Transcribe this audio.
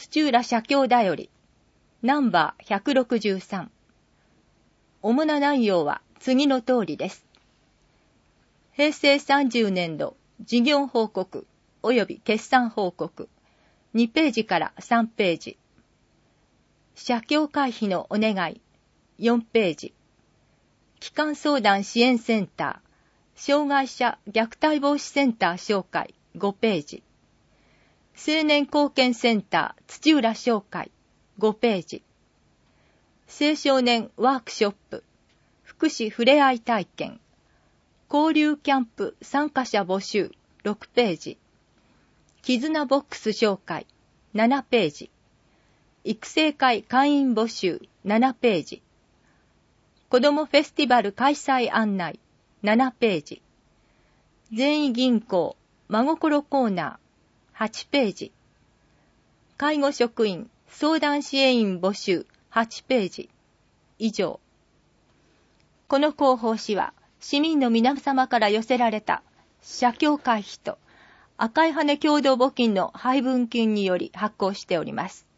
土浦社協だより、ナンバー163。主な内容は次の通りです。平成30年度事業報告及び決算報告2ページから3ページ。社協会費のお願い4ページ。基幹相談支援センター、障害者虐待防止センター紹介5ページ。青年貢献センター土浦紹介5ページ。青少年ワークショップ、福祉ふれあい体験、交流キャンプ参加者募集6ページ。絆ボックス紹介7ページ。育成会会員募集7ページ。子どもフェスティバル開催案内7ページ。善意銀行真心コーナー8ページ。介護職員相談支援員募集8ページ。以上。この広報誌は市民の皆様から寄せられた社協会費と赤い羽共同募金の配分金により発行しております。